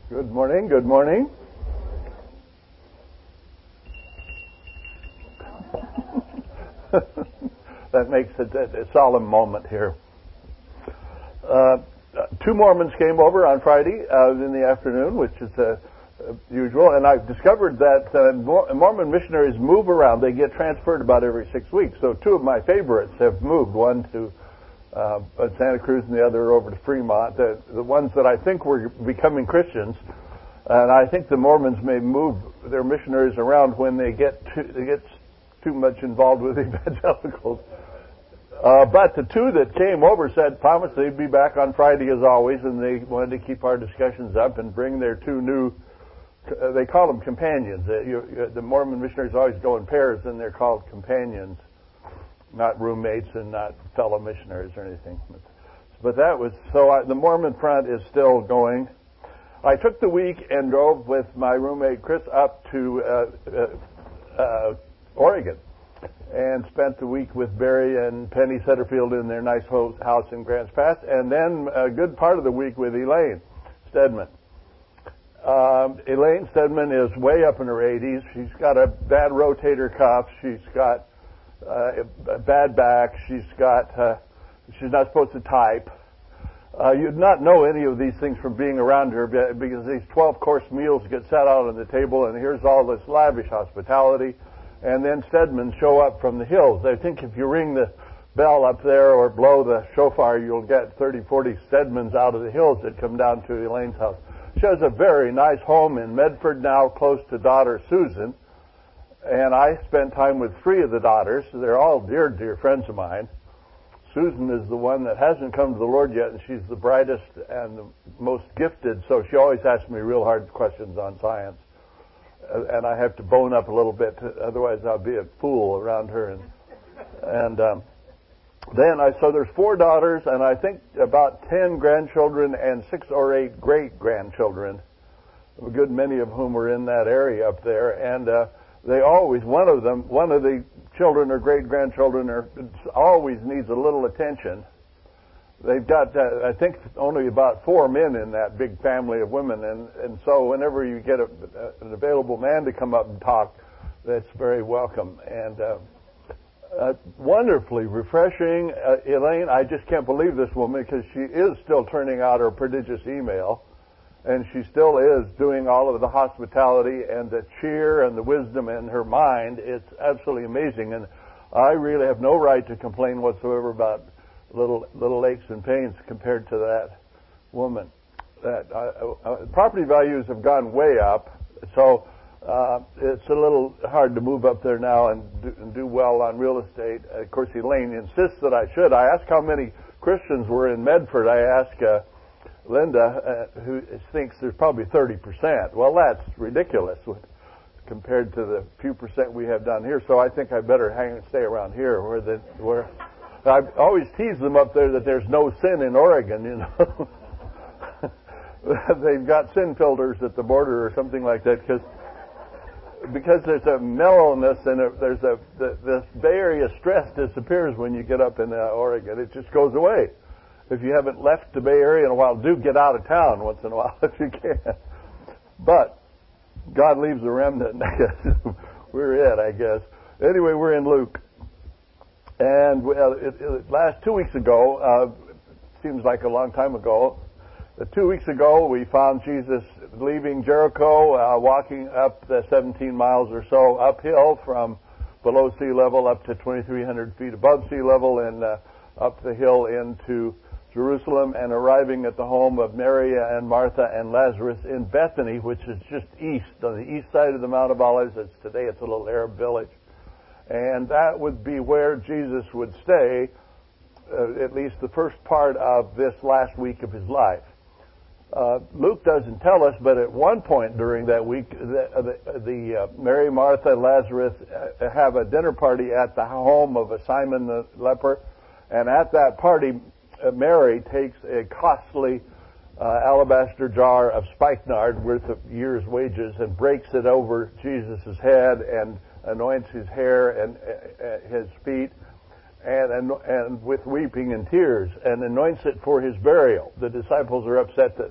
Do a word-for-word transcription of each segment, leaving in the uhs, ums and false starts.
Good morning, good morning. That makes it a, a solemn moment here. Uh, two Mormons came over on Friday uh, in the afternoon, which is uh, usual, and I've discovered that uh, Mormon missionaries move around. They get transferred about every six weeks. So two of my favorites have moved, one to uh, Santa Cruz and the other over to Fremont. The, the ones that I think were becoming Christians, and I think the Mormons may move their missionaries around when they get too, they get too much involved with evangelicals. Uh, but the two that came over said, promised they'd be back on Friday as always, and they wanted to keep our discussions up and bring their two new, uh, they call them companions. Uh, you, you, the Mormon missionaries always go in pairs, and they're called companions, not roommates and not fellow missionaries or anything. But, but that was, so I, the Mormon front is still going. I took the week and drove with my roommate Chris up to uh, uh, uh, Oregon, and spent the week with Barry and Penny Setterfield in their nice house in Grants Pass, and then a good part of the week with Elaine Stedman. Um, Elaine Stedman is way up in her eighties. She's got a bad rotator cuff. She's got uh, a bad back. She's got. Uh, she's not supposed to type. Uh, you'd not know any of these things from being around her because these twelve-course meals get set out on the table, and here's all this lavish hospitality. And then Stedman show up from the hills. I think if you ring the bell up there or blow the shofar, you'll get thirty, forty Stedmans out of the hills that come down to Elaine's house. She has a very nice home in Medford now, close to daughter Susan. And I spent time with three of the daughters. They're all dear, dear friends of mine. Susan is the one that hasn't come to the Lord yet, and she's the brightest and the most gifted, so she always asks me real hard questions on science. And I have to bone up a little bit, otherwise I'll be a fool around her. And and um, then I so there's four daughters, and I think about ten grandchildren and six or eight great grandchildren, a good many of whom are in that area up there. And uh, they always one of them, one of the children or great grandchildren, are always needs a little attention. They've got, uh, I think, only about four men in that big family of women, and, and so whenever you get a, a, an available man to come up and talk, that's very welcome. And uh, uh, wonderfully refreshing. Uh, Elaine, I just can't believe this woman because she is still turning out her prodigious email, and she still is doing all of the hospitality and the cheer and the wisdom in her mind. It's absolutely amazing, and I really have no right to complain whatsoever about little little aches and pains compared to that woman. That uh, uh, property values have gone way up, so uh, it's a little hard to move up there now and do, and do well on real estate. Uh, of course, Elaine insists that I should. I asked how many Christians were in Medford. I asked uh, Linda, uh, who thinks there's probably thirty percent. Well, that's ridiculous compared to the few percent we have down here. So I think I better hang and stay around here, where the where. I always tease them up there that there's no sin in Oregon, you know. They've got sin filters at the border or something like that, because because there's a mellowness and a, there's a the, the Bay Area stress disappears when you get up in uh, Oregon. It just goes away. If you haven't left the Bay Area in a while, do get out of town once in a while if you can. But God leaves a remnant. I guess we're it. I guess anyway, we're in Luke. And well, it, it, last two weeks ago, uh, seems like a long time ago, uh, two weeks ago we found Jesus leaving Jericho, uh, walking up the seventeen miles or so uphill from below sea level up to twenty-three hundred feet above sea level, and uh, up the hill into Jerusalem, and arriving at the home of Mary and Martha and Lazarus in Bethany, which is just east, on the east side of the Mount of Olives. It's, today it's a little Arab village. And that would be where Jesus would stay, uh, at least the first part of this last week of his life. Uh, Luke doesn't tell us, but at one point during that week, the, the, the uh, Mary, Martha, and Lazarus uh, have a dinner party at the home of a Simon the leper, and at that party, uh, Mary takes a costly uh, alabaster jar of spikenard worth of year's wages and breaks it over Jesus' head and anoints his hair and uh, his feet, and, and and with weeping and tears, and anoints it for his burial. The disciples are upset that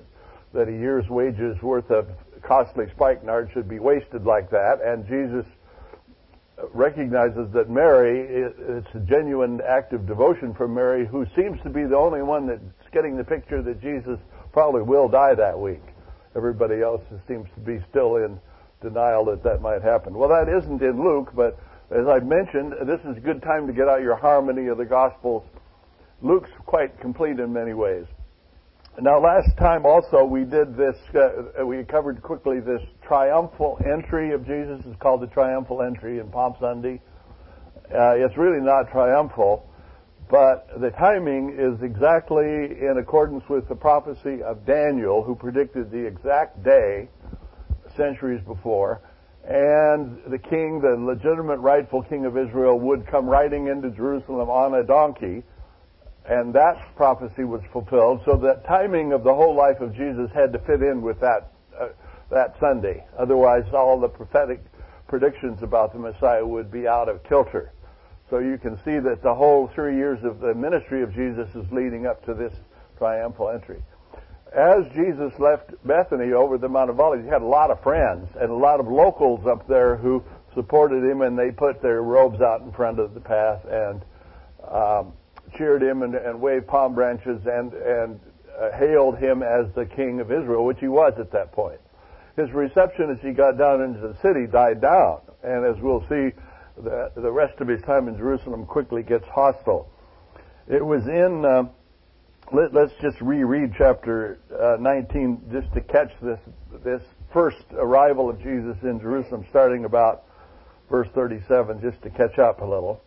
that a year's wages worth of costly spikenard should be wasted like that. And Jesus recognizes that Mary, it's a genuine act of devotion from Mary, who seems to be the only one that's getting the picture that Jesus probably will die that week. Everybody else seems to be still in denial that that might happen. Well, that isn't in Luke, but as I mentioned, this is a good time to get out your harmony of the Gospels. Luke's quite complete in many ways. Now, last time also we did this, uh, we covered quickly this triumphal entry of Jesus. It's called the triumphal entry in Palm Sunday. Uh, it's really not triumphal, but the timing is exactly in accordance with the prophecy of Daniel, who predicted the exact day centuries before. And the king, the legitimate rightful king of Israel, would come riding into Jerusalem on a donkey. And that prophecy was fulfilled, so the timing of the whole life of Jesus had to fit in with that uh, that Sunday. Otherwise, all the prophetic predictions about the Messiah would be out of kilter. So you can see that the whole three years of the ministry of Jesus is leading up to this triumphal entry. As Jesus left Bethany over the Mount of Olives, he had a lot of friends and a lot of locals up there who supported him, and they put their robes out in front of the path and um, cheered him and, and waved palm branches and, and uh, hailed him as the king of Israel, which he was at that point. His reception as he got down into the city died down, and as we'll see, the, the rest of his time in Jerusalem quickly gets hostile. It was in, uh, let, let's just reread chapter uh, nineteen just to catch this, this first arrival of Jesus in Jerusalem, starting about verse thirty-seven, just to catch up a little.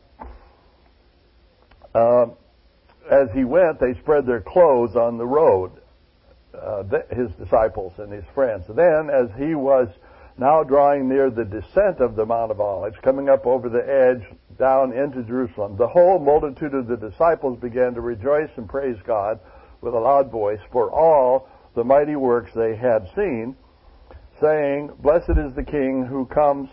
Uh, as he went, they spread their clothes on the road, uh, th- his disciples and his friends. Then, as he was now drawing near the descent of the Mount of Olives, coming up over the edge down into Jerusalem, the whole multitude of the disciples began to rejoice and praise God with a loud voice for all the mighty works they had seen, saying, "Blessed is the King who comes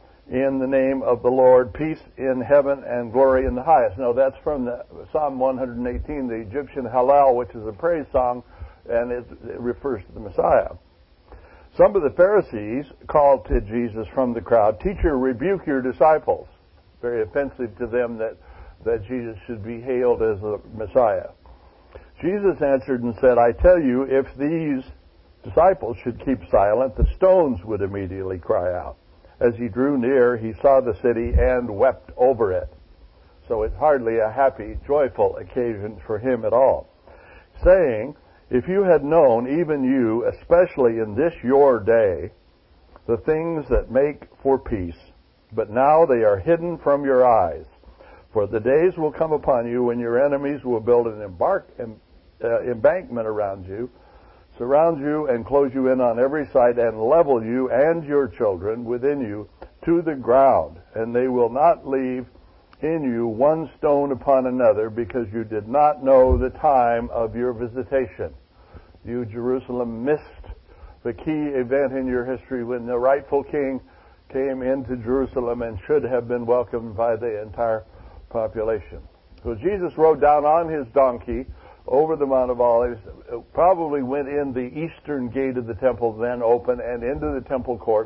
in the name of the Lord, peace in heaven and glory in the highest." Now, that's from the Psalm one eighteen, the Egyptian Hallel, which is a praise song, and it, it refers to the Messiah. Some of the Pharisees called to Jesus from the crowd, "Teacher, rebuke your disciples." Very offensive to them that, that Jesus should be hailed as the Messiah. Jesus answered and said, "I tell you, if these disciples should keep silent, the stones would immediately cry out." As he drew near, he saw the city and wept over it. So it's hardly a happy, joyful occasion for him at all. Saying, "If you had known, even you, especially in this your day, the things that make for peace, but now they are hidden from your eyes. For the days will come upon you when your enemies will build an embark, uh, embankment around you, surround you and close you in on every side, and level you and your children within you to the ground. And they will not leave in you one stone upon another, because you did not know the time of your visitation." You, Jerusalem, missed the key event in your history when the rightful king came into Jerusalem and should have been welcomed by the entire population. So Jesus rode down on his donkey over the Mount of Olives, probably went in the eastern gate of the temple, then open, and into the temple courts.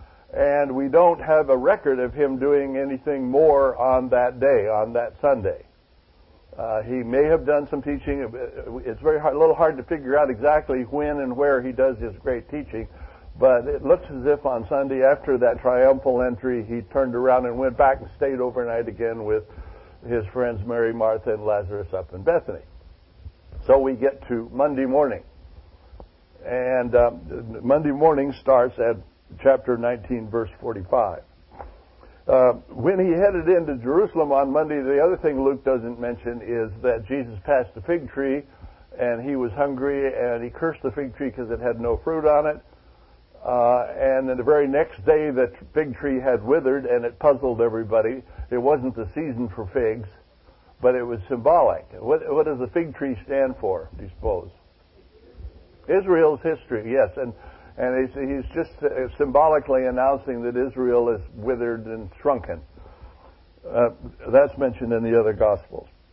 And we don't have a record of him doing anything more on that day, on that Sunday. Uh, he may have done some teaching. It's very hard, a little hard to figure out exactly when and where he does his great teaching, but it looks as if on Sunday after that triumphal entry, he turned around and went back and stayed overnight again with his friends Mary, Martha, and Lazarus up in Bethany. So we get to Monday morning. And um, Monday morning starts at chapter nineteen, verse forty-five. Uh, when he headed into Jerusalem on Monday, the other thing Luke doesn't mention is that Jesus passed the fig tree, and he was hungry, and he cursed the fig tree because it had no fruit on it. Uh, and then the very next day, the fig tree had withered, and it puzzled everybody. It wasn't the season for figs, but it was symbolic. What, what does the fig tree stand for, do you suppose? Israel's history, yes. And and he's, he's just uh, symbolically announcing that Israel is withered and shrunken. Uh, that's mentioned in the other Gospels.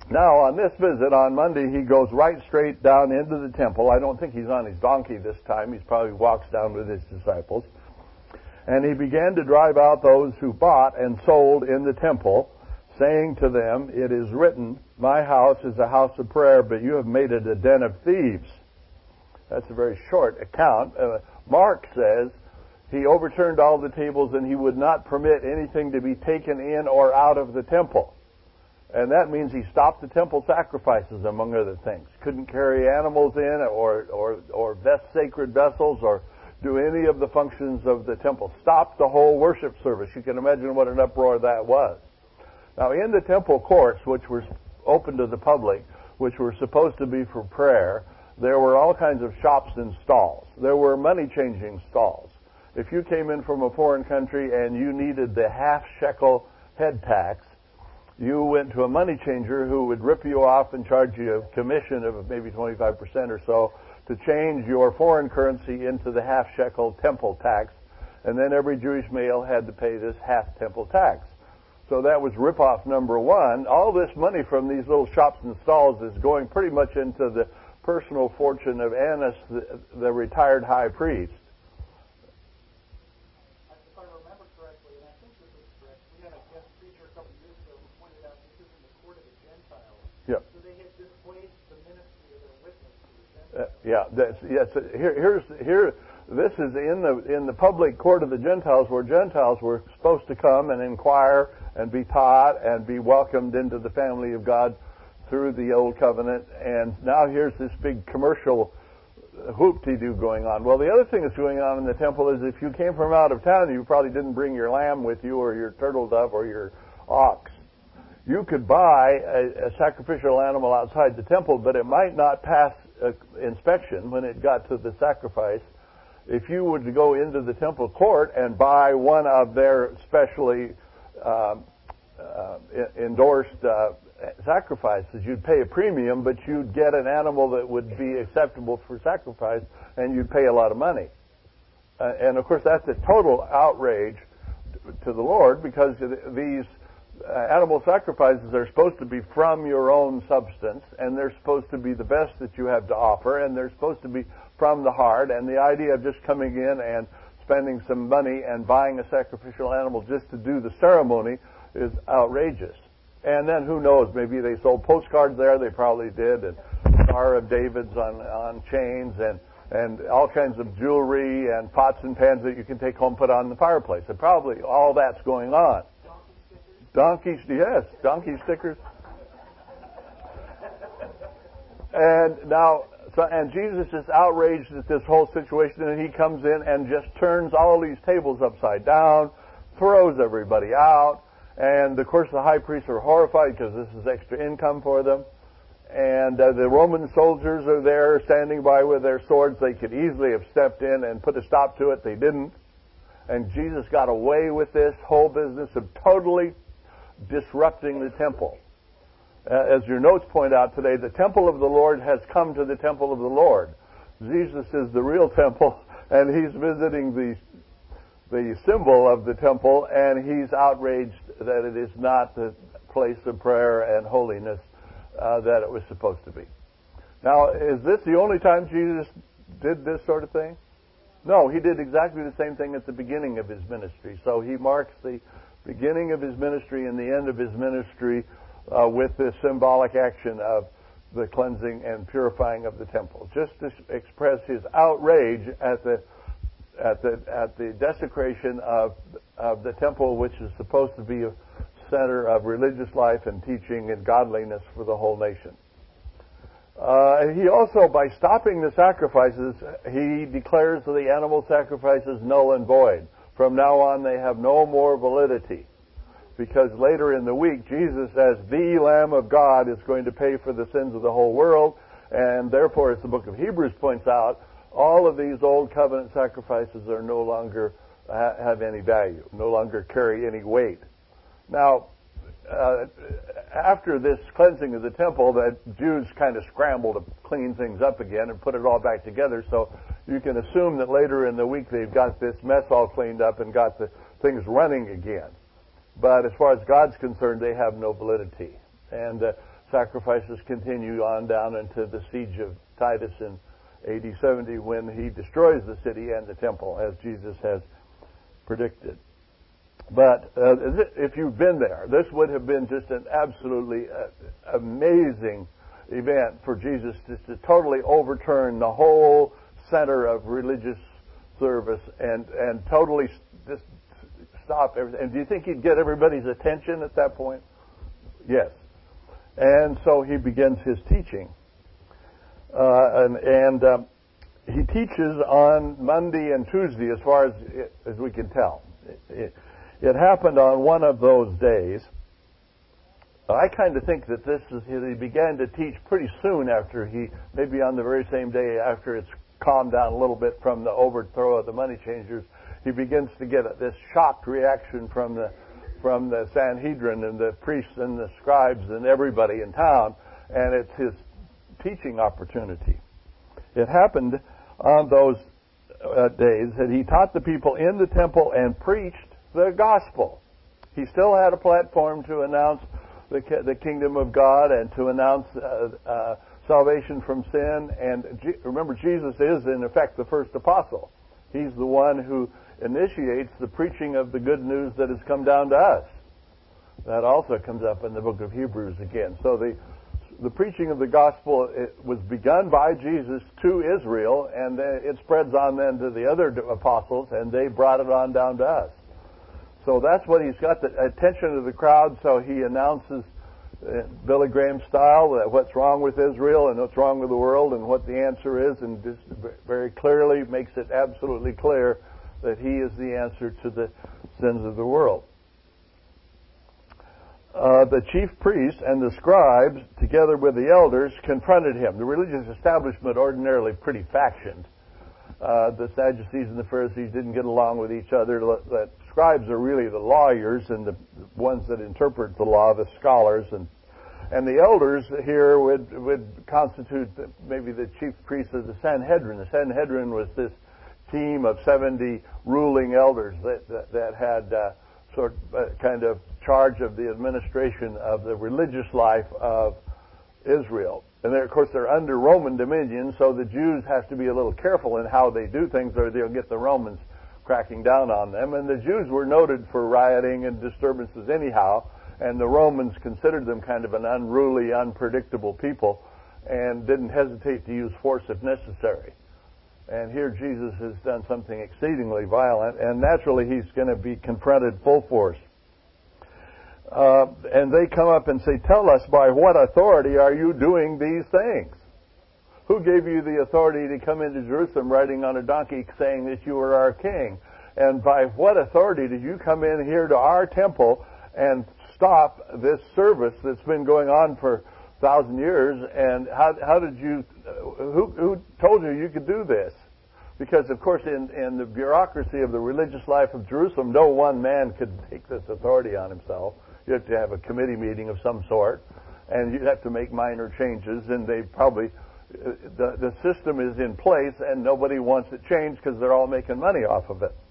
Now, on this visit on Monday, he goes right straight down into the temple. I don't think he's on his donkey this time. He probably walks down with his disciples. And he began to drive out those who bought and sold in the temple, saying to them, "It is written, my house is a house of prayer, but you have made it a den of thieves." That's a very short account. Uh, Mark says he overturned all the tables and he would not permit anything to be taken in or out of the temple. And that means he stopped the temple sacrifices, among other things. Couldn't carry animals in or, or, or best sacred vessels or do any of the functions of the temple. Stopped the whole worship service. You can imagine what an uproar that was. Now, in the temple courts, which were open to the public, which were supposed to be for prayer, there were all kinds of shops and stalls. There were money-changing stalls. If you came in from a foreign country and you needed the half shekel head tax, you went to a money changer who would rip you off and charge you a commission of maybe twenty-five percent or so to change your foreign currency into the half shekel temple tax, and then every Jewish male had to pay this half temple tax. So that was rip-off number one. All this money from these little shops and stalls is going pretty much into the personal fortune of Annas, the, the retired high priest. If I remember correctly, and I think this is correct, we had a guest preacher a couple of years ago who pointed out this is in the court of the Gentiles. Yep. So they had displaced the ministry of their witness to the Gentiles. Uh, yeah, that's, yes. Here, here's here. This is in the in the public court of the Gentiles, where Gentiles were supposed to come and inquire and be taught and be welcomed into the family of God through the Old Covenant. And now here's this big commercial hoop-de-doo going on. Well, the other thing that's going on in the temple is if you came from out of town, you probably didn't bring your lamb with you or your turtle dove or your ox. You could buy a, a sacrificial animal outside the temple, but it might not pass uh, inspection when it got to the sacrifice. If you were to go into the temple court and buy one of their specially uh, uh, endorsed uh, sacrifices, you'd pay a premium, but you'd get an animal that would be acceptable for sacrifice, and you'd pay a lot of money. Uh, and of course, that's a total outrage to the Lord, because these uh, animal sacrifices are supposed to be from your own substance, and they're supposed to be the best that you have to offer, and they're supposed to be from the heart. And the idea of just coming in and spending some money and buying a sacrificial animal just to do the ceremony is outrageous. And then who knows, maybe they sold postcards there, they probably did, and Star of David's on, on chains, and, and all kinds of jewelry and pots and pans that you can take home, put on the fireplace. And probably all that's going on. Donkey stickers? Donkey, yes, donkey stickers. And now, so, and Jesus is outraged at this whole situation, and he comes in and just turns all these tables upside down, throws everybody out. And, of course, the high priests are horrified because this is extra income for them. And uh, the Roman soldiers are there standing by with their swords. They could easily have stepped in and put a stop to it. They didn't. And Jesus got away with this whole business of totally disrupting the temple. Uh, as your notes point out today, the temple of the Lord has come to the temple of the Lord. Jesus is the real temple, and he's visiting the the symbol of the temple, and he's outraged that it is not the place of prayer and holiness uh, that it was supposed to be. Now, is this the only time Jesus did this sort of thing? No, he did exactly the same thing at the beginning of his ministry. So he marks the beginning of his ministry and the end of his ministry uh, with this symbolic action of the cleansing and purifying of the temple, just to express his outrage at the at the at the desecration of of the temple, which is supposed to be a center of religious life and teaching and godliness for the whole nation. Uh, he also, by stopping the sacrifices, he declares the animal sacrifices null and void. From now on, they have no more validity, because later in the week, Jesus, as the Lamb of God, is going to pay for the sins of the whole world, and therefore, as the book of Hebrews points out, all of these old covenant sacrifices are no longer uh, have any value, no longer carry any weight. Now, uh, after this cleansing of the temple, the Jews kind of scramble to clean things up again and put it all back together. So you can assume that later in the week they've got this mess all cleaned up and got the things running again. But as far as God's concerned, they have no validity. And uh, sacrifices continue on down into the siege of Titus in A D seventy, when he destroys the city and the temple, as Jesus has predicted. But uh, if you've been there, this would have been just an absolutely uh, amazing event for Jesus just to totally overturn the whole center of religious service and, and totally just stop everything. And do you think he'd get everybody's attention at that point? Yes. And so he begins his teaching. Uh, and and um, he teaches on Monday and Tuesday, as far as as we can tell. It, it, it happened on one of those days. I kind of think that this is, he began to teach pretty soon after he, maybe on the very same day after it's calmed down a little bit from the overthrow of the money changers, he begins to get this shocked reaction from the from the Sanhedrin and the priests and the scribes and everybody in town, and it's his teaching opportunity. It happened on those uh, days that he taught the people in the temple and preached the gospel. He still had a platform to announce the, the kingdom of God and to announce uh, uh, salvation from sin. And G- remember, Jesus is, in effect, the first apostle. He's the one who initiates the preaching of the good news that has come down to us. That also comes up in the book of Hebrews again. So the the preaching of the gospel, it was begun by Jesus to Israel, and it spreads on then to the other apostles, and they brought it on down to us. So that's what he's got the attention of the crowd, so he announces, uh, Billy Graham style, uh, what's wrong with Israel and what's wrong with the world and what the answer is, and just very clearly makes it absolutely clear that he is the answer to the sins of the world. Uh, the chief priests and the scribes, together with the elders, confronted him. The religious establishment, ordinarily pretty factioned. Uh, the Sadducees and the Pharisees didn't get along with each other. The scribes are really the lawyers and the ones that interpret the law, the scholars, and and the elders here would would constitute maybe the chief priests of the Sanhedrin. The Sanhedrin was this team of seventy ruling elders that that, that had uh, sort of uh, kind of charge of the administration of the religious life of Israel. And of course they're under Roman dominion, so the Jews have to be a little careful in how they do things, or they'll get the Romans cracking down on them. And the Jews were noted for rioting and disturbances anyhow, and the Romans considered them kind of an unruly, unpredictable people and didn't hesitate to use force if necessary. And here Jesus has done something exceedingly violent, and naturally he's going to be confronted full force. Uh, and they come up and say, tell us, by what authority are you doing these things? Who gave you the authority to come into Jerusalem riding on a donkey saying that you were our king? And by what authority did you come in here to our temple and stop this service that's been going on for a thousand years? And how, how did you, who, who told you you could do this? Because, of course, in, in the bureaucracy of the religious life of Jerusalem, no one man could take this authority on himself. You have to have a committee meeting of some sort, and you'd have to make minor changes, and they probably, the, the system is in place, and nobody wants it changed because they're all making money off of it.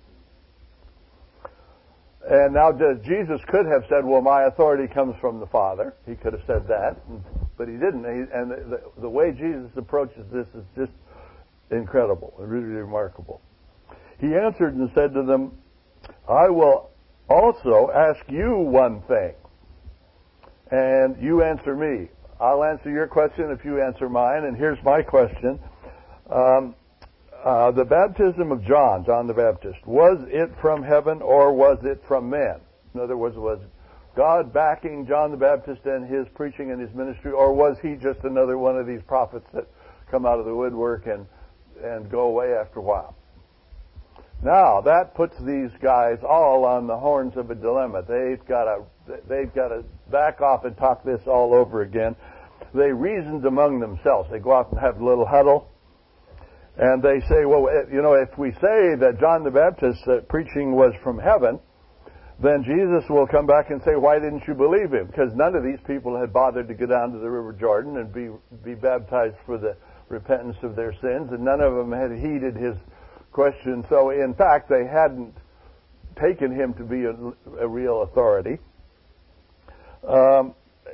And now Jesus could have said, well, my authority comes from the Father. He could have said that, but he didn't. And the, the way Jesus approaches this is just incredible, really remarkable. He answered and said to them, I will also ask you one thing, and you answer me. I'll answer your question if you answer mine, and here's my question. Um, uh, the baptism of John, John the Baptist, was it from heaven or was it from men? In other words, was God backing John the Baptist and his preaching and his ministry, or was he just another one of these prophets that come out of the woodwork and, and go away after a while? Now, that puts these guys all on the horns of a dilemma. They've got to, they've got to back off and talk this all over again. They reasoned among themselves. They go out and have a little huddle, and they say, well, you know, if we say that John the Baptist's uh, preaching was from heaven, then Jesus will come back and say, why didn't you believe him? Because none of these people had bothered to go down to the River Jordan and be, be baptized for the repentance of their sins, and none of them had heeded his question. So, in fact, they hadn't taken him to be a, a real authority. Um,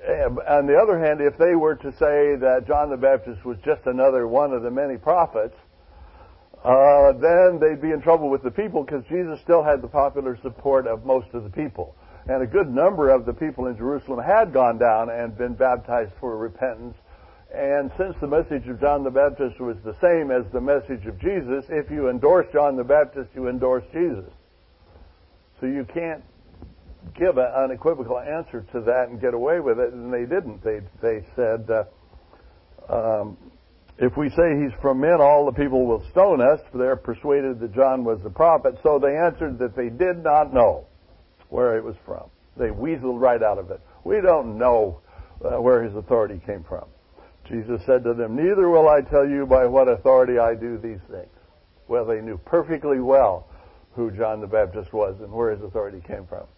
on the other hand, if they were to say that John the Baptist was just another one of the many prophets, uh, then they'd be in trouble with the people, because Jesus still had the popular support of most of the people. And a good number of the people in Jerusalem had gone down and been baptized for repentance. And since the message of John the Baptist was the same as the message of Jesus, if you endorse John the Baptist, you endorse Jesus. So you can't give an unequivocal answer to that and get away with it, and they didn't. They they said, uh, um, if we say he's from men, all the people will stone us, for they're persuaded that John was the prophet. So they answered that they did not know where it was from. They weaseled right out of it. We don't know uh, where his authority came from. Jesus said to them, neither will I tell you by what authority I do these things. Well, they knew perfectly well who John the Baptist was and where his authority came from.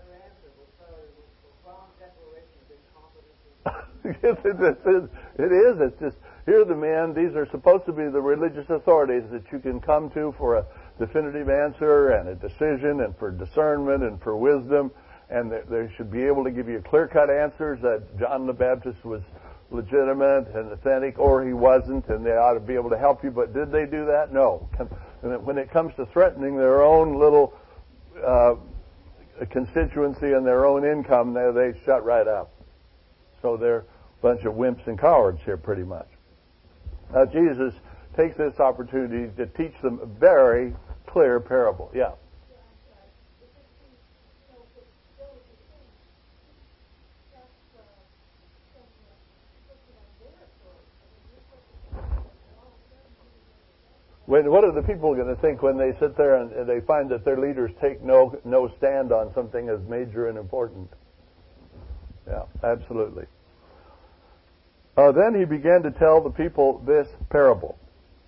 Yes, it is. It is. It's just, here are the men. These are supposed to be the religious authorities that you can come to for a definitive answer and a decision and for discernment and for wisdom. And they, they should be able to give you clear-cut answers that John the Baptist was legitimate and authentic, or he wasn't, and they ought to be able to help you. But did they do that? No. And when it comes to threatening their own little uh, constituency and their own income, they, they shut right up. So they're a bunch of wimps and cowards here, pretty much. Now, Jesus takes this opportunity to teach them a very clear parable. Yeah. When, what are the people going to think when they sit there and, and they find that their leaders take no no stand on something as major and important? Yeah, absolutely. Uh, then he began to tell the people this parable.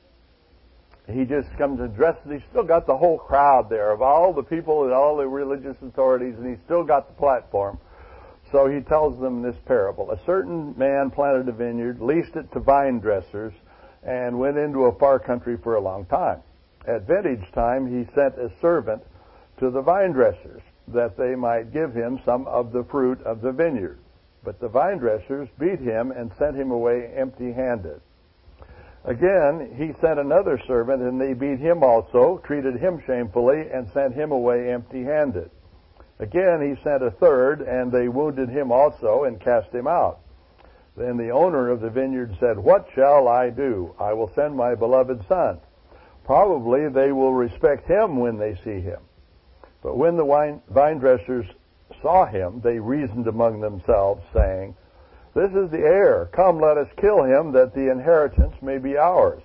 He just comes and addresses, he's still got the whole crowd there of all the people and all the religious authorities, and he's still got the platform. So he tells them this parable. A certain man planted a vineyard, leased it to vine dressers, and went into a far country for a long time. At vintage time, he sent a servant to the vine dressers, that they might give him some of the fruit of the vineyard. But the vine dressers beat him and sent him away empty-handed. Again, he sent another servant, and they beat him also, treated him shamefully, and sent him away empty-handed. Again, he sent a third, and they wounded him also, and cast him out. Then the owner of the vineyard said, what shall I do? I will send my beloved son. Probably they will respect him when they see him. But when the wine, vine dressers saw him, they reasoned among themselves, saying, this is the heir. Come, let us kill him, that the inheritance may be ours.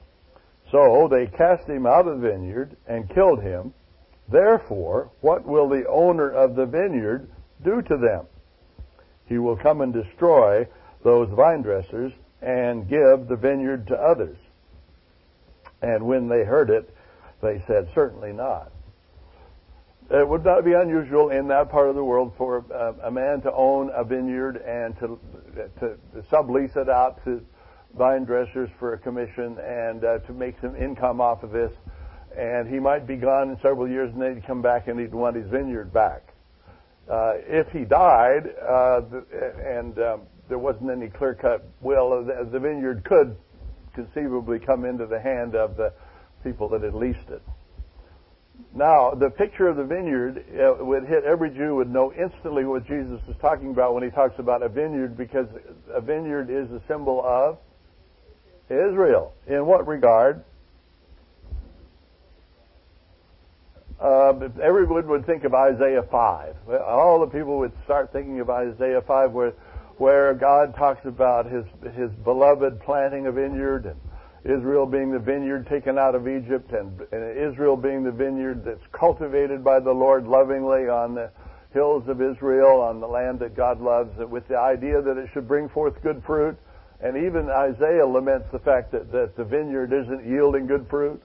So they cast him out of the vineyard and killed him. Therefore, what will the owner of the vineyard do to them? He will come and destroy those vine dressers and give the vineyard to others. And when they heard it, they said, certainly not. It would not be unusual in that part of the world for uh, a man to own a vineyard and to, to sublease it out to vine dressers for a commission and uh, to make some income off of this. And he might be gone in several years, and then he'd come back and he'd want his vineyard back. Uh, if he died uh, and um, there wasn't any clear-cut will, the, the vineyard could conceivably come into the hand of the people that had leased it. Now, the picture of the vineyard uh, would hit every Jew would know instantly what Jesus is talking about when he talks about a vineyard, because a vineyard is a symbol of Israel. In what regard? Uh, everyone would think of Isaiah five. All the people would start thinking of Isaiah five, where where God talks about his his beloved planting a vineyard, and Israel being the vineyard taken out of Egypt, and, and Israel being the vineyard that's cultivated by the Lord lovingly on the hills of Israel, on the land that God loves, with the idea that it should bring forth good fruit. And even Isaiah laments the fact that, that the vineyard isn't yielding good fruit.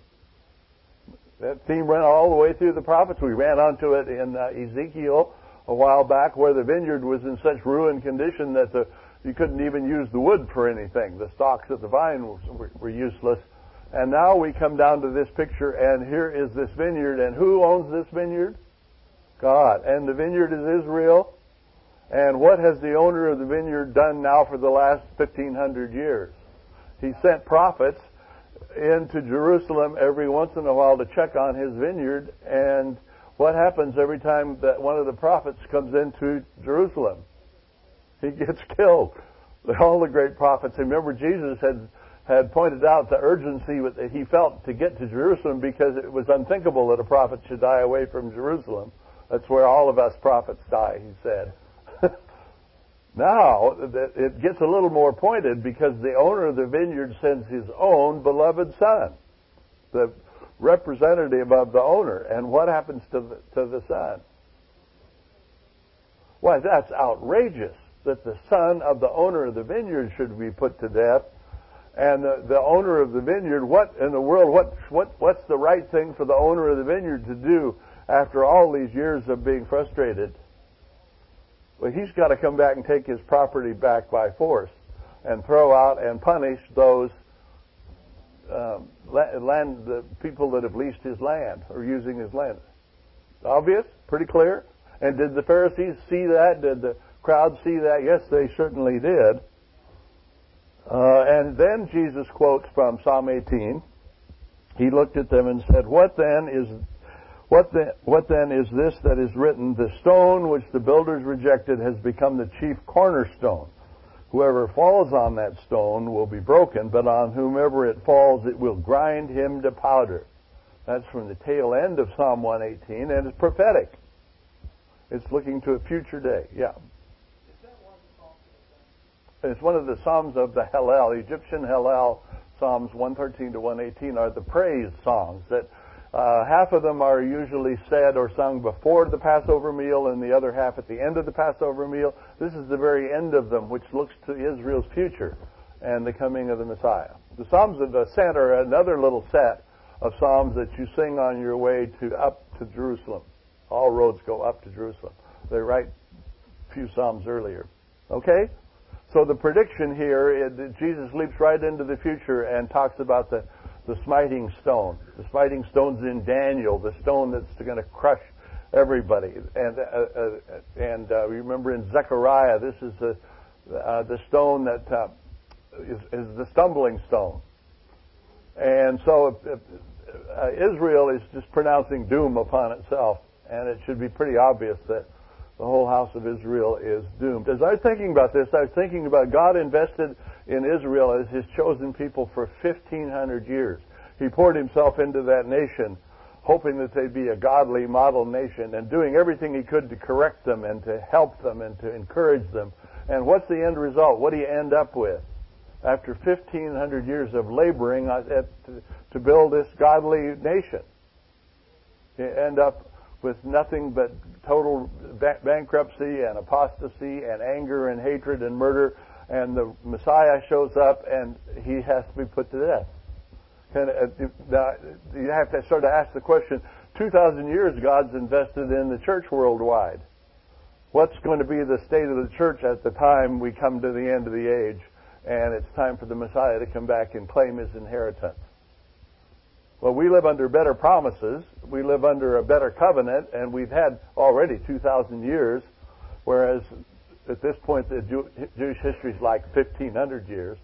That theme ran all the way through the prophets. We ran onto it in uh, Ezekiel a while back, where the vineyard was in such ruined condition that the, you couldn't even use the wood for anything. The stalks of the vine were, were useless. And now we come down to this picture, and here is this vineyard. And who owns this vineyard? God. And the vineyard is Israel. And what has the owner of the vineyard done now for the last fifteen hundred years? He sent prophets into Jerusalem every once in a while to check on his vineyard. And what happens every time that one of the prophets comes into Jerusalem? He gets killed. All the great prophets. Remember, Jesus had had pointed out the urgency that he felt to get to Jerusalem because it was unthinkable that a prophet should die away from Jerusalem. That's where all of us prophets die, he said. Now, it gets a little more pointed because the owner of the vineyard sends his own beloved son, the representative of the owner. And what happens to the, to the son? Why, that's outrageous that the son of the owner of the vineyard should be put to death. And the, the owner of the vineyard, what in the world, what, what, what's the right thing for the owner of the vineyard to do after all these years of being frustrated? Well, he's got to come back and take his property back by force and throw out and punish those um, land, the people that have leased his land or using his land. Obvious? Pretty clear? And did the Pharisees see that? Did the crowd see that? Yes, they certainly did. Uh, and then Jesus quotes from Psalm eighteen. He looked at them and said, "What then is what then, what then is this that is written? The stone which the builders rejected has become the chief cornerstone. Whoever falls on that stone will be broken, but on whomever it falls, it will grind him to powder." That's from the tail end of Psalm one eighteen, and it's prophetic. It's looking to a future day. Yeah. It's one of the Psalms of the Hallel, Egyptian Hallel. Psalms one thirteen to one eighteen are the praise songs that uh, half of them are usually said or sung before the Passover meal and the other half at the end of the Passover meal. This is the very end of them, which looks to Israel's future and the coming of the Messiah. The Psalms of the Ascent are another little set of psalms that you sing on your way to up to Jerusalem. All roads go up to Jerusalem. They write a few psalms earlier. Okay? So the prediction here, it, Jesus leaps right into the future and talks about the, the smiting stone. The smiting stone's in Daniel, the stone that's going to crush everybody. And uh, uh, and uh, remember in Zechariah, this is the uh, the stone that uh, is, is the stumbling stone. And so uh, uh, Israel is just pronouncing doom upon itself, and it should be pretty obvious that the whole house of Israel is doomed. As I was thinking about this, I was thinking about God invested in Israel as His chosen people for fifteen hundred years. He poured Himself into that nation, hoping that they'd be a godly model nation, and doing everything He could to correct them and to help them and to encourage them. And what's the end result? What do you end up with? After fifteen hundred years of laboring at, to, to build this godly nation, you end up with nothing but total ba- bankruptcy and apostasy and anger and hatred and murder, and the Messiah shows up and he has to be put to death. And uh, you have to sort of ask the question, two thousand years God's invested in the church worldwide. What's going to be the state of the church at the time we come to the end of the age and it's time for the Messiah to come back and claim His inheritance? Well, we live under better promises. We live under a better covenant, and we've had already two thousand years, whereas at this point the Jew- Jewish history is like fifteen hundred years.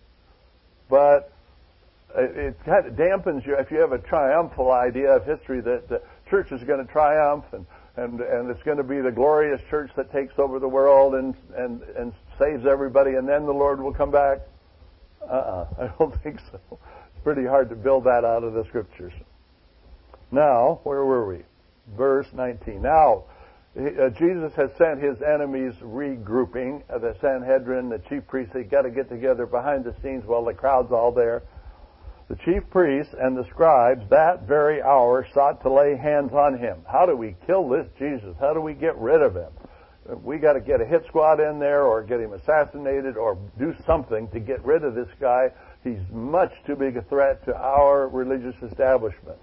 But it, it kind of dampens you if you have a triumphal idea of history that the church is going to triumph and, and, and it's going to be the glorious church that takes over the world and, and, and saves everybody, and then the Lord will come back. Uh-uh, I don't think so. Pretty hard to build that out of the Scriptures. Now, where were we? Verse nineteen. Now, uh, Jesus has sent His enemies regrouping. Uh, the Sanhedrin, the chief priests, they got to get together behind the scenes while the crowd's all there. The chief priests and the scribes that very hour sought to lay hands on Him. How do we kill this Jesus? How do we get rid of Him? We got to get a hit squad in there or get Him assassinated or do something to get rid of this guy. He's much too big a threat to our religious establishment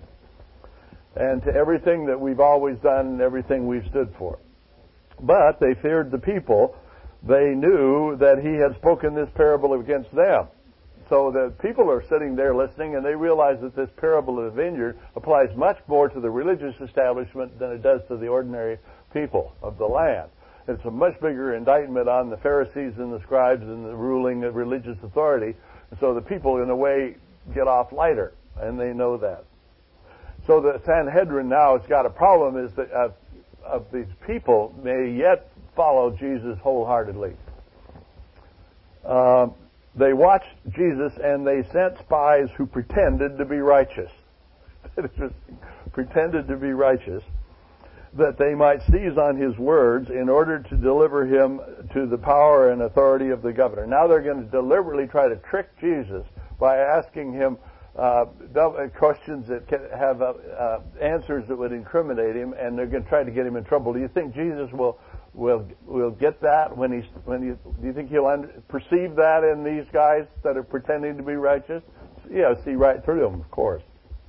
and to everything that we've always done and everything we've stood for. But they feared the people. They knew that He had spoken this parable against them. So the people are sitting there listening, and they realize that this parable of the vineyard applies much more to the religious establishment than it does to the ordinary people of the land. It's a much bigger indictment on the Pharisees and the scribes and the ruling of religious authority. So the people, in a way, get off lighter, and they know that. So the Sanhedrin now has got a problem is that of, of these people may yet follow Jesus wholeheartedly. Uh, they watched Jesus and they sent spies who pretended to be righteous. pretended to be righteous, that they might seize on his words in order to deliver him to the power and authority of the governor. Now they're going to deliberately try to trick Jesus by asking him uh, questions that can have uh, uh, answers that would incriminate him, and they're going to try to get him in trouble. Do you think Jesus will will will get that when he's when he, do you think he'll under, perceive that in these guys that are pretending to be righteous? Yeah, see right through them, of course.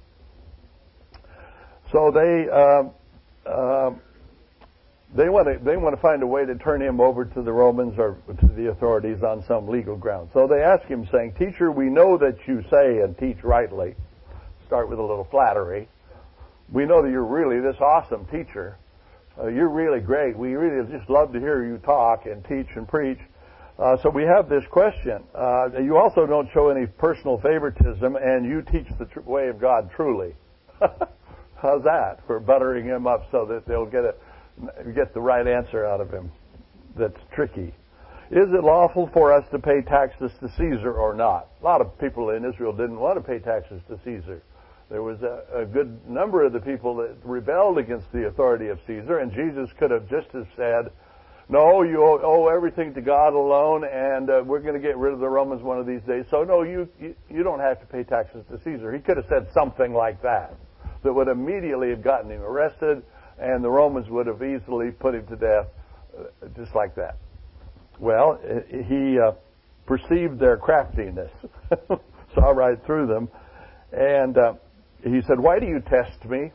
So they. Uh, Uh, they want to they want to find a way to turn him over to the Romans or to the authorities on some legal ground. So they ask him, saying, "Teacher, we know that you say and teach rightly." Start with a little flattery. We know that you're really this awesome teacher. Uh, you're really great. We really just love to hear you talk and teach and preach. Uh, so we have this question. Uh, you also don't show any personal favoritism, and you teach the tr- way of God truly. How's that for buttering him up so that they'll get a, get the right answer out of him? That's tricky. Is it lawful for us to pay taxes to Caesar or not? A lot of people in Israel didn't want to pay taxes to Caesar. There was a, a good number of the people that rebelled against the authority of Caesar, and Jesus could have just as said, "No, you owe, owe everything to God alone, and uh, we're going to get rid of the Romans one of these days. So no, you, you you don't have to pay taxes to Caesar." He could have said something like that that would immediately have gotten him arrested, and the Romans would have easily put him to death, uh, just like that. Well, he uh, perceived their craftiness, saw right through them, and uh, he said, "Why do you test me?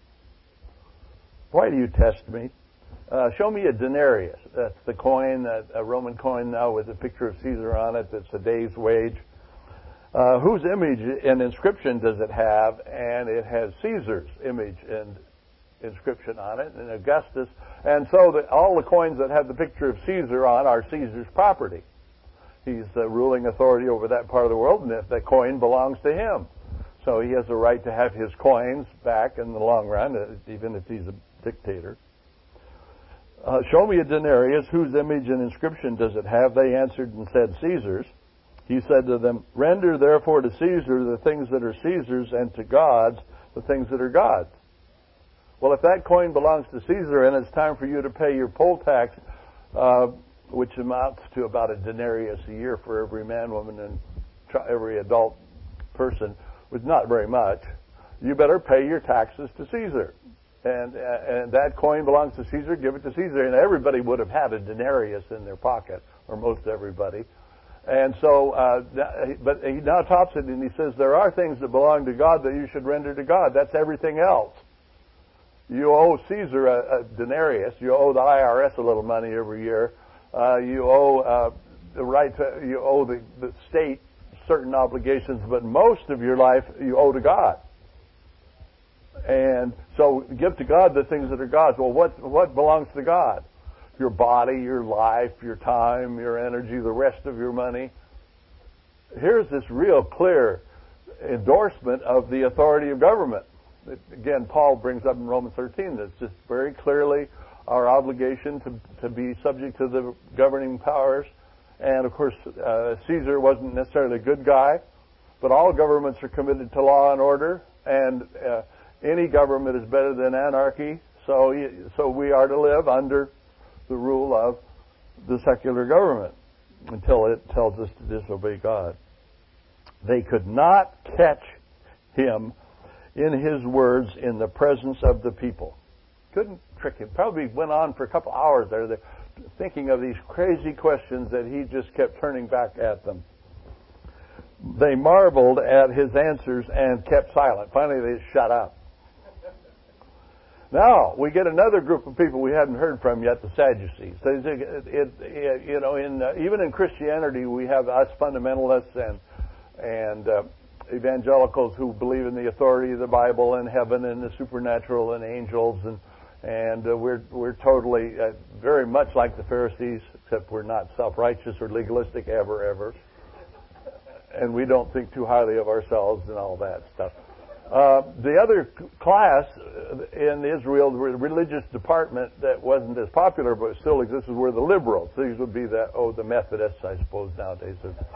Why do you test me? Uh, show me a denarius." That's the coin, a, a Roman coin now with a picture of Caesar on it. That's a day's wage. Uh, whose image and inscription does it have? And it has Caesar's image and inscription on it, and Augustus. And so that all the coins that have the picture of Caesar on are Caesar's property. He's the ruling authority over that part of the world, and the coin belongs to him. So he has a right to have his coins back in the long run, even if he's a dictator. Uh, show me a denarius. Whose image and inscription does it have? They answered and said, Caesar's. He said to them, "Render therefore to Caesar the things that are Caesar's, and to God's the things that are God's." Well, if that coin belongs to Caesar and it's time for you to pay your poll tax, uh, which amounts to about a denarius a year for every man, woman, and every adult person, with not very much, you better pay your taxes to Caesar. And, uh, and that coin belongs to Caesar, give it to Caesar. And everybody would have had a denarius in their pocket, or most everybody. And so, uh, but he now tops it and he says, there are things that belong to God that you should render to God. That's everything else. You owe Caesar a, a denarius. You owe the I R S a little money every year. Uh, you owe uh, the right to, you owe the, the state certain obligations, but most of your life you owe to God. And so give to God the things that are God's. Well, what what belongs to God? Your body, your life, your time, your energy, the rest of your money. Here's this real clear endorsement of the authority of government. Again, Paul brings up in Romans thirteen that's just very clearly our obligation to, to be subject to the governing powers. And, of course, uh, Caesar wasn't necessarily a good guy, but all governments are committed to law and order, and uh, any government is better than anarchy, so so we are to live under the rule of the secular government until it tells us to disobey God. They could not catch him in his words in the presence of the people. Couldn't trick him. Probably went on for a couple hours there, thinking of these crazy questions that he just kept turning back at them. They marveled at his answers and kept silent. Finally, they shut up. Now, we get another group of people we hadn't heard from yet, the Sadducees. It, it, it, you know, in, uh, even in Christianity, we have us fundamentalists and, and uh, evangelicals who believe in the authority of the Bible and heaven and the supernatural and angels and, And uh, we're we're totally uh, very much like the Pharisees, except we're not self-righteous or legalistic ever, ever. And we don't think too highly of ourselves and all that stuff. Uh, the other class in Israel, the religious department that wasn't as popular but still existed, were the liberals. These would be the, oh, the Methodists, I suppose, nowadays.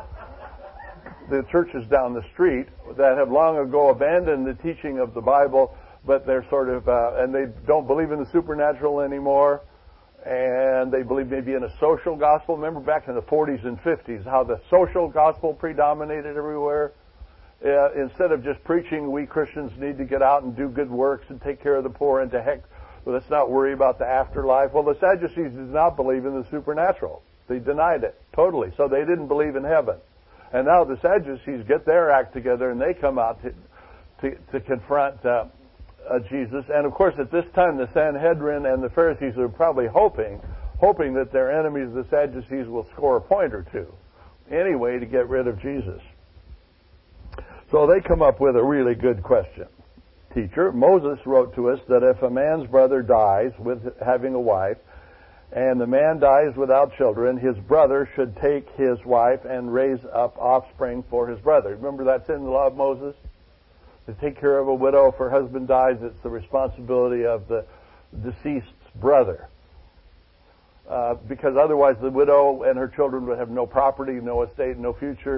The churches down the street that have long ago abandoned the teaching of the Bible, but they're sort of, uh, and they don't believe in the supernatural anymore, and they believe maybe in a social gospel. Remember back in the forties and fifties how the social gospel predominated everywhere? Uh, instead of just preaching, we Christians need to get out and do good works and take care of the poor, and to heck, well, let's not worry about the afterlife. Well, the Sadducees did not believe in the supernatural. They denied it totally, so they didn't believe in heaven. And now the Sadducees get their act together, and they come out to to, to confront uh, uh, Jesus. And of course, at this time, the Sanhedrin and the Pharisees are probably hoping, hoping that their enemies, the Sadducees, will score a point or two, anyway, to get rid of Jesus. So they come up with a really good question. Teacher, Moses wrote to us that if a man's brother dies with having a wife, and the man dies without children, his brother should take his wife and raise up offspring for his brother. Remember that's in the law of Moses? To take care of a widow if her husband dies, it's the responsibility of the deceased's brother. Uh, because otherwise the widow and her children would have no property, no estate, no future.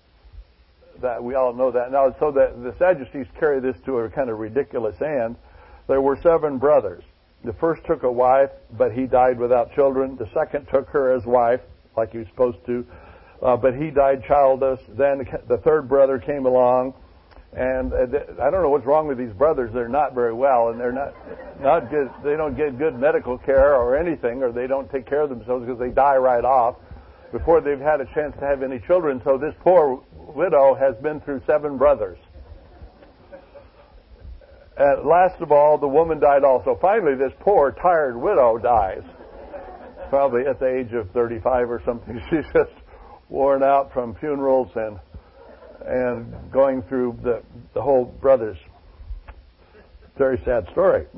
That we all know that. Now, so that the Sadducees carry this to a kind of ridiculous end. There were seven brothers. The first took a wife, but he died without children. The second took her as wife, like he was supposed to, uh, but he died childless. Then the third brother came along, and uh, I don't know what's wrong with these brothers. They're not very well, and they're not not good. They don't get good medical care or anything, or they don't take care of themselves because they die right off before they've had a chance to have any children. So this poor widow has been through seven brothers. And last of all, the woman died also. Finally, this poor, tired widow dies. Probably at the age of thirty-five or something. She's just worn out from funerals and and going through the, the whole brothers. Very sad story.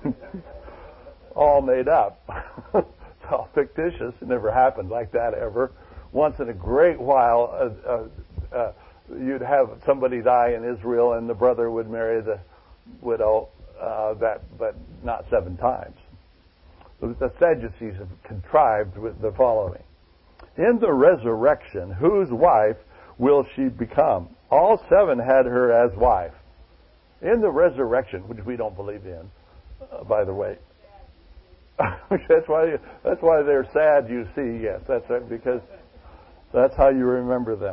All made up. It's all fictitious. It never happened like that ever. Once in a great while, uh, uh, uh, you'd have somebody die in Israel and the brother would marry the widow, uh, that, but not seven times. The Sadducees have contrived with the following. In the resurrection, whose wife will she become? All seven had her as wife. In the resurrection, which we don't believe in, uh, by the way. that's why that's why they're sad, you see, yes, that's right, because that's how you remember them.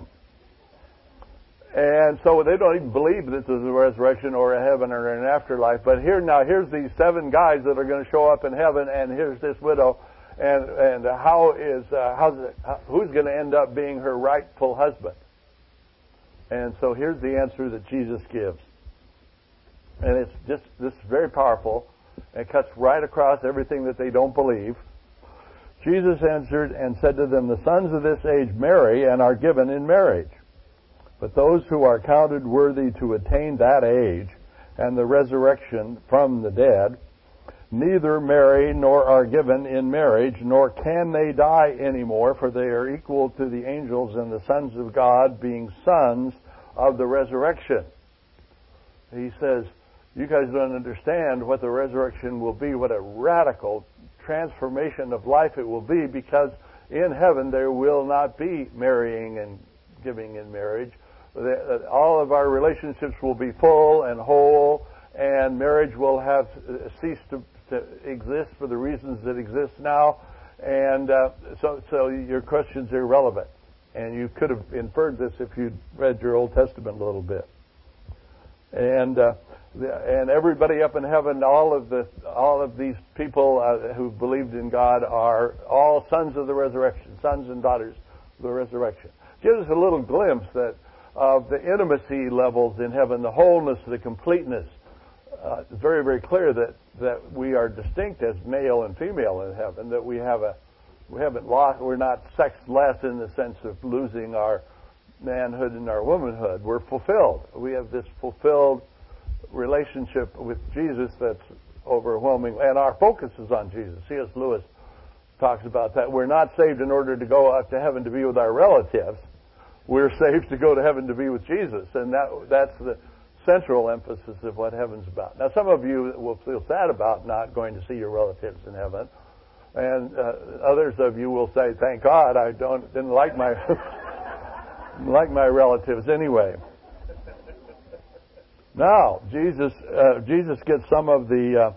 And so they don't even believe that there's a resurrection or a heaven or an afterlife. But here now, here's these seven guys that are going to show up in heaven, and here's this widow, and and how is uh, how's it, how, who's going to end up being her rightful husband? And so here's the answer that Jesus gives, and it's just this is very powerful. It cuts right across everything that they don't believe. Jesus answered and said to them, the sons of this age marry and are given in marriage. But those who are counted worthy to attain that age and the resurrection from the dead, neither marry nor are given in marriage, nor can they die anymore, for they are equal to the angels and the sons of God, being sons of the resurrection. He says, you guys don't understand what the resurrection will be, what a radical transformation of life it will be, because in heaven there will not be marrying and giving in marriage. All of our relationships will be full and whole, and marriage will have ceased to, to exist for the reasons that exist now. And uh, so, so your question's irrelevant. And you could have inferred this if you'd read your Old Testament a little bit. And uh, and everybody up in heaven, all of the all of these people uh, who believed in God are all sons of the resurrection, sons and daughters of the resurrection. Gives us a little glimpse that of the intimacy levels in heaven, the wholeness, the completeness. Uh, it's very, very clear that, that we are distinct as male and female in heaven. That we have a we haven't lost. We're not sexless in the sense of losing our manhood and our womanhood. We're fulfilled. We have this fulfilled relationship with Jesus that's overwhelming, and our focus is on Jesus. C S Lewis talks about that. We're not saved in order to go up to heaven to be with our relatives. We're saved to go to heaven to be with Jesus, and that that's the central emphasis of what heaven's about. Now, some of you will feel sad about not going to see your relatives in heaven, and uh, others of you will say, "Thank God, I don't didn't like my like my relatives anyway." Now, Jesus uh, Jesus gets some of the.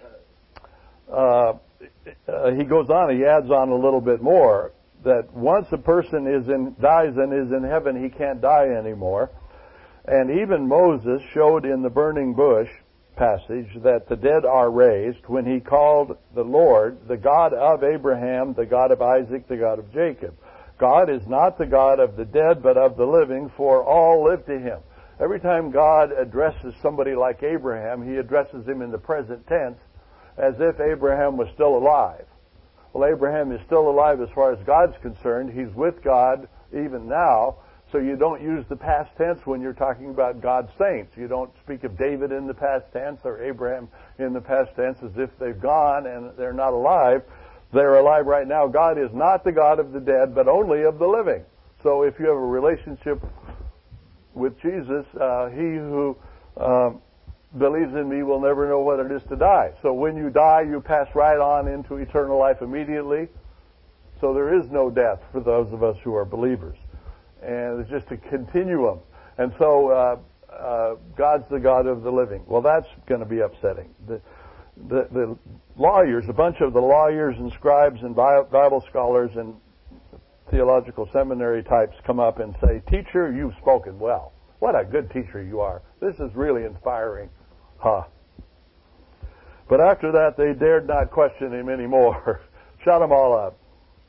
Uh, uh, uh, he goes on. He adds on a little bit more. That once a person is in dies and is in heaven, he can't die anymore. And even Moses showed in the burning bush passage that the dead are raised when he called the Lord the God of Abraham, the God of Isaac, the God of Jacob. God is not the God of the dead, but of the living, for all live to him. Every time God addresses somebody like Abraham, he addresses him in the present tense as if Abraham was still alive. Well, Abraham is still alive as far as God's concerned. He's with God even now. So you don't use the past tense when you're talking about God's saints. You don't speak of David in the past tense or Abraham in the past tense as if they've gone and they're not alive. They're alive right now. God is not the God of the dead, but only of the living. So if you have a relationship with Jesus, uh, he who uh, believes in me will never know what it is to die. So when you die, you pass right on into eternal life immediately. So there is no death for those of us who are believers. And it's just a continuum. And so uh, uh, God's the God of the living. Well, that's going to be upsetting. The, the, the lawyers, a bunch of the lawyers and scribes and Bible scholars and theological seminary types come up and say, "Teacher, you've spoken well. What a good teacher you are. This is really inspiring." Huh. But after that, they dared not question him anymore. Shut them all up.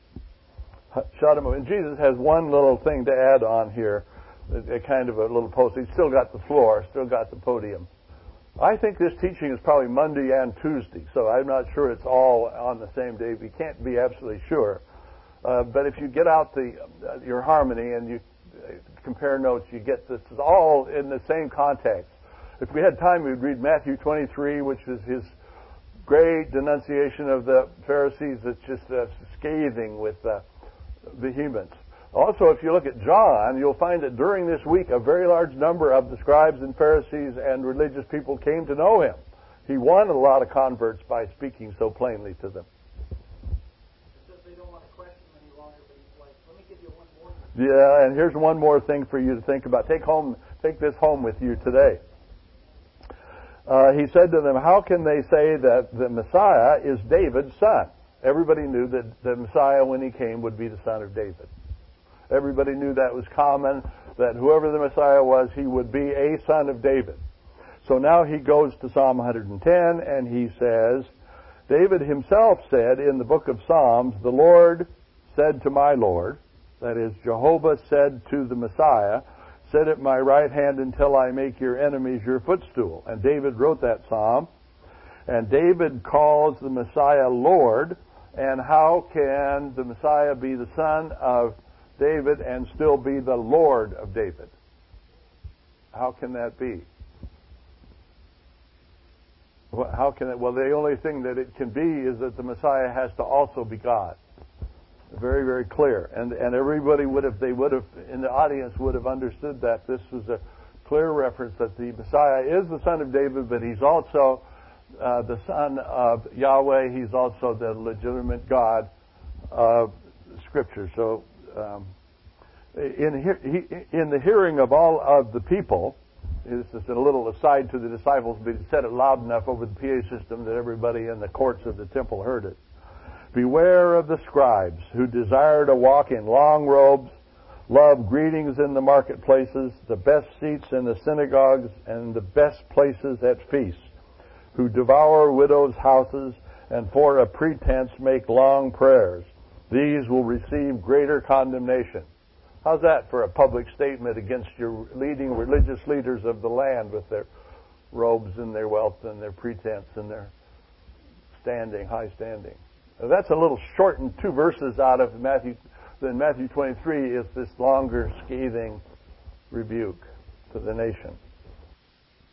Shut him up. And Jesus has one little thing to add on here, a kind of a little post. He's still got the floor, still got the podium. I think this teaching is probably Monday and Tuesday, so I'm not sure it's all on the same day. We can't be absolutely sure. Uh, but if you get out the uh, your harmony and you uh, compare notes, you get this is all in the same context. If we had time, we'd read Matthew twenty-three, which is his great denunciation of the Pharisees. It's just uh, scathing with uh, vehemence. Also, if you look at John, you'll find that during this week, a very large number of the scribes and Pharisees and religious people came to know him. He won a lot of converts by speaking so plainly to them. Yeah, and here's one more thing for you to think about. Take home, take this home with you today. Uh, he said to them, "How can they say that the Messiah is David's son?" Everybody knew that the Messiah, when he came, would be the son of David. Everybody knew that was common, that whoever the Messiah was, he would be a son of David. So now he goes to Psalm one hundred ten, and he says, David himself said in the book of Psalms, "The Lord said to my Lord," that is, Jehovah said to the Messiah, "Sit at my right hand until I make your enemies your footstool." And David wrote that psalm. And David calls the Messiah Lord. And how can the Messiah be the son of David and still be the Lord of David? How can that be? How can it? Well, the only thing that it can be is that the Messiah has to also be God. Very, very clear. And and everybody would have, they would have, in the audience would have understood that this was a clear reference that the Messiah is the son of David, but he's also uh, the son of Yahweh. He's also the legitimate God of Scripture. So um, in, he, in the hearing of all of the people, this is a little aside to the disciples, but he said it loud enough over the P A system that everybody in the courts of the temple heard it. "Beware of the scribes who desire to walk in long robes, love greetings in the marketplaces, the best seats in the synagogues, and the best places at feasts, who devour widows' houses, and for a pretense make long prayers. These will receive greater condemnation." How's that for a public statement against your leading religious leaders of the land with their robes and their wealth and their pretense and their standing, high standing? That's a little shortened two verses out of Matthew. Then Matthew twenty-three is this longer, scathing rebuke to the nation.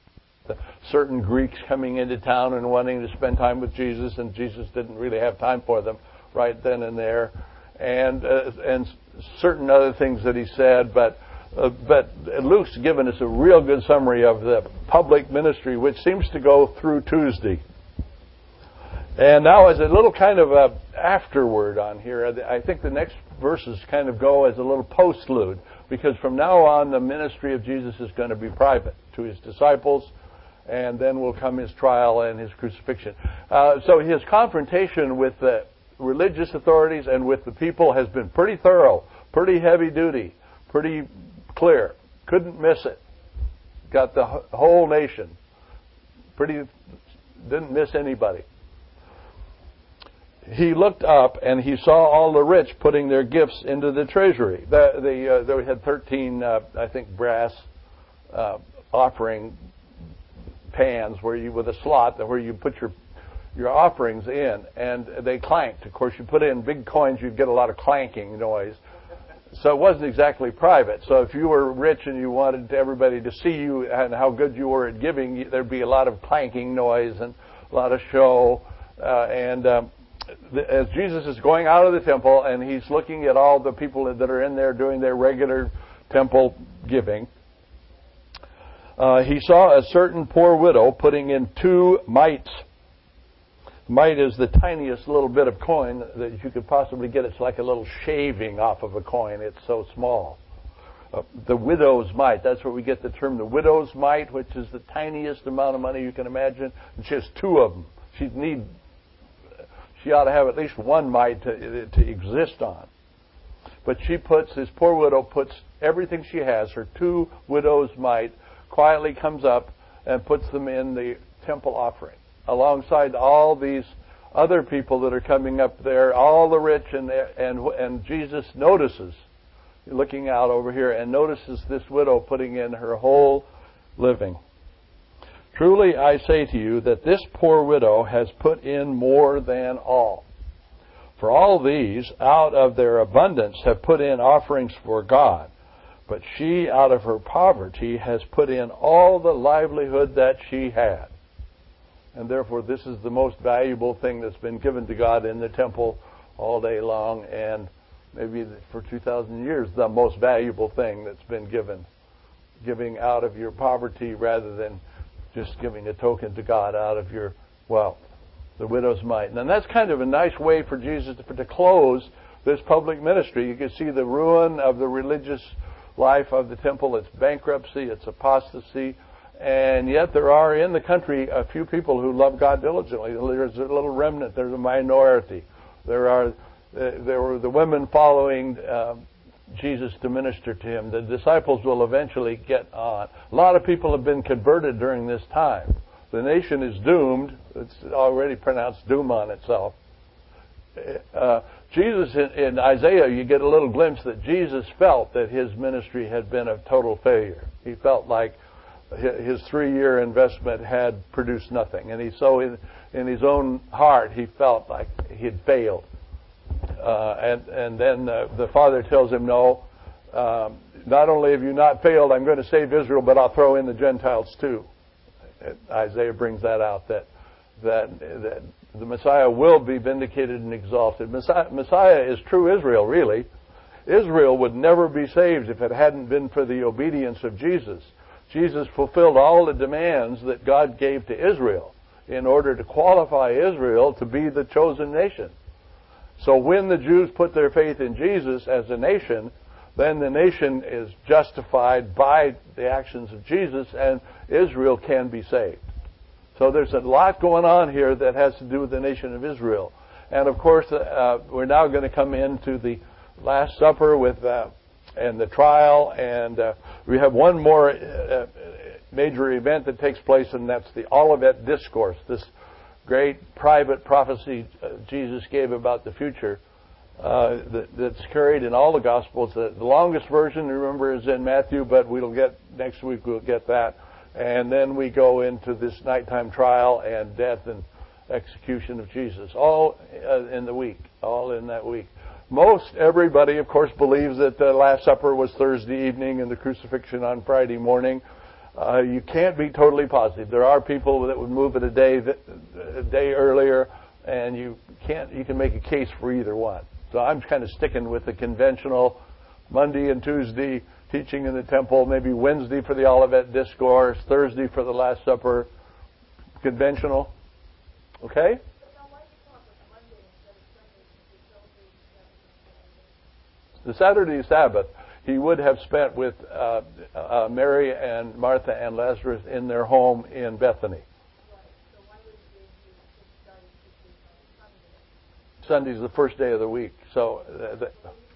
the certain Greeks coming into town and wanting to spend time with Jesus, and Jesus didn't really have time for them right then and there, and uh, and certain other things that he said. But uh, but Luke's given us a real good summary of the public ministry, which seems to go through Tuesday. And now, as a little kind of a afterword on here, I think the next verses kind of go as a little postlude, because from now on the ministry of Jesus is going to be private to his disciples, and then will come his trial and his crucifixion. Uh, so his confrontation with the religious authorities and with the people has been pretty thorough, pretty heavy duty, pretty clear. Couldn't miss it. Got the whole nation. Pretty, didn't miss anybody. He looked up and he saw all the rich putting their gifts into the treasury. The, the, uh, they had thirteen, uh, I think, brass uh, offering pans where you, with a slot where you put your your offerings in, and they clanked. Of course, you put in big coins, you'd get a lot of clanking noise. So it wasn't exactly private. So if you were rich and you wanted everybody to see you and how good you were at giving, there'd be a lot of clanking noise and a lot of show. Uh, and um, as Jesus is going out of the temple and he's looking at all the people that are in there doing their regular temple giving, uh, he saw a certain poor widow putting in two mites. Mite is the tiniest little bit of coin that you could possibly get. It's like a little shaving off of a coin. It's so small. Uh, the widow's mite, that's where we get the term the widow's mite, which is the tiniest amount of money you can imagine. And she has two of them. She'd need, she ought to have at least one mite to, to exist on. But she puts, this poor widow puts everything she has, her two widow's mite, quietly comes up and puts them in the temple offering, alongside all these other people that are coming up there, all the rich, and and and Jesus notices, looking out over here, and notices this widow putting in her whole living. Truly I say to you that this poor widow has put in more than all. For all these, out of their abundance, have put in offerings for God, but she, out of her poverty, has put in all the livelihood that she had. And therefore, this is the most valuable thing that's been given to God in the temple all day long, and maybe for two thousand years, the most valuable thing that's been given. Giving out of your poverty rather than just giving a token to God out of your wealth. The widow's mite. And that's kind of a nice way for Jesus to, to close this public ministry. You can see the ruin of the religious life of the temple, its bankruptcy, its apostasy. And yet there are in the country a few people who love God diligently. There's a little remnant. There's a minority. There are uh, there were the women following uh, Jesus to minister to him. The disciples will eventually get on. A lot of people have been converted during this time. The nation is doomed. It's already pronounced doom on itself. Uh, Jesus, in, in Isaiah, you get a little glimpse that Jesus felt that his ministry had been a total failure. He felt like his three-year investment had produced nothing. And he, so in, in his own heart, he felt like he had failed. Uh, and, and then uh, the Father tells him, no, um, not only have you not failed, I'm going to save Israel, but I'll throw in the Gentiles too. Isaiah brings that out, that, that, that the Messiah will be vindicated and exalted. Messiah, Messiah is true Israel, really. Israel would never be saved if it hadn't been for the obedience of Jesus. Jesus fulfilled all the demands that God gave to Israel in order to qualify Israel to be the chosen nation. So when the Jews put their faith in Jesus as a nation, then the nation is justified by the actions of Jesus, and Israel can be saved. So there's a lot going on here that has to do with the nation of Israel. And of course, uh, we're now going to come into the Last Supper with uh, and the trial, and uh, we have one more uh, major event that takes place, and that's the Olivet Discourse, this great private prophecy uh, Jesus gave about the future uh, that, that's carried in all the Gospels. The, the longest version, remember, is in Matthew, but we'll get next week we'll get that, and then we go into this nighttime trial and death and execution of Jesus, all uh, in the week, all in that week. Most everybody, of course, believes that the Last Supper was Thursday evening and the crucifixion on Friday morning. Uh, you can't be totally positive. There are people that would move it a day that, a day earlier, and you can't. You can make a case for either one. So I'm kind of sticking with the conventional Monday and Tuesday teaching in the temple, maybe Wednesday for the Olivet Discourse, Thursday for the Last Supper, conventional. Okay? The Saturday Sabbath he would have spent with uh, uh, Mary and Martha and Lazarus in their home in Bethany. Sunday's the first day of the week, so uh, the,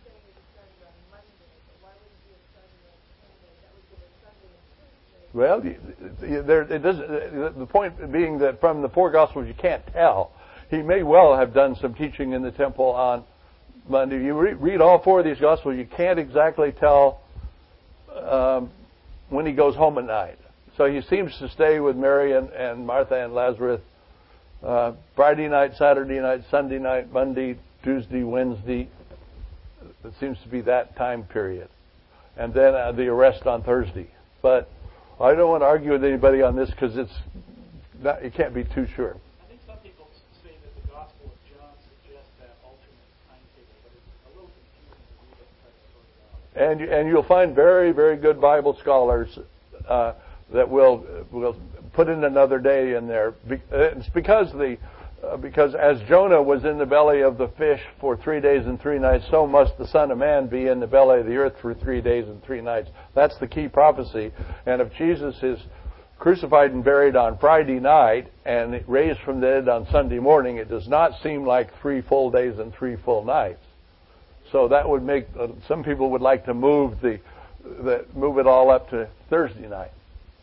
well, there, it doesn't. The point being that from the four Gospels you can't tell. He may well have done some teaching in the temple on Monday. You re- read all four of these Gospels, you can't exactly tell um, when he goes home at night. So he seems to stay with Mary and, and Martha and Lazarus uh, Friday night, Saturday night, Sunday night, Monday, Tuesday, Wednesday. It seems to be that time period. And then uh, the arrest on Thursday. But I don't want to argue with anybody on this because it's not, you can't be too sure. I think some people say that the Gospel of John suggests that alternate timetable, but it's a little confusing to read it and try to sort it out. And you, and you'll find very, very good Bible scholars uh, that will will put in another day in there. It's because the uh, because as Jonah was in the belly of the fish for three days and three nights, so must the Son of Man be in the belly of the earth for three days and three nights. That's the key prophecy. And if Jesus is crucified and buried on Friday night and raised from the dead on Sunday morning, it does not seem like three full days and three full nights. So that would make uh, some people would like to move the, the move it all up to Thursday night.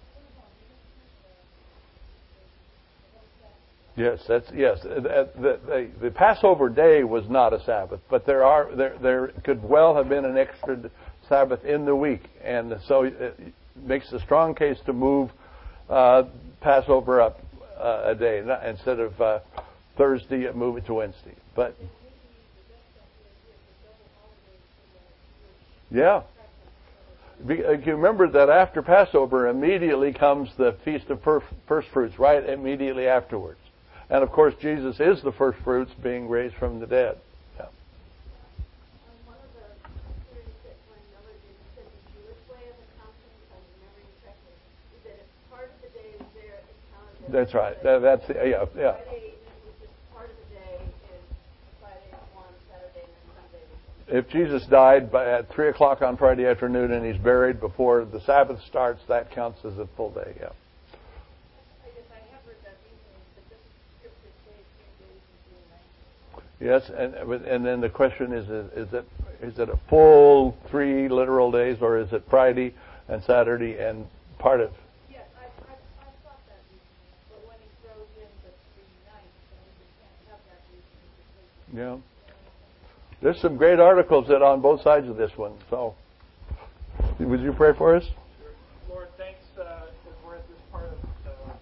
Yes, that's yes. The, the, the Passover day was not a Sabbath, but there are there there could well have been an extra Sabbath in the week, and so it makes a strong case to move uh, Passover up uh, a day not, instead of uh, Thursday, move it to Wednesday. But yeah, you remember that after Passover, immediately comes the Feast of First Fruits, right? Immediately afterwards. And, of course, Jesus is the first fruits being raised from the dead. Yeah. One of the theories that when Miller said the Jewish way of accounting, if I remember you correctly, is that if part of the day is there, it's counted. That's right. That, that's yeah, yeah. Friday, which is part of the day, is Friday one, Saturday, and Sunday. If Jesus died by, at three o'clock on Friday afternoon and he's buried before the Sabbath starts, that counts as a full day. Yeah. Yes, and and then the question is: is it is it a full three literal days, or is it Friday and Saturday and part of? Yes, I I, I thought that recently, but when he throws in the three nights, then we can't have that reason. Yeah, there's some great articles that on both sides of this one. So, would you pray for us?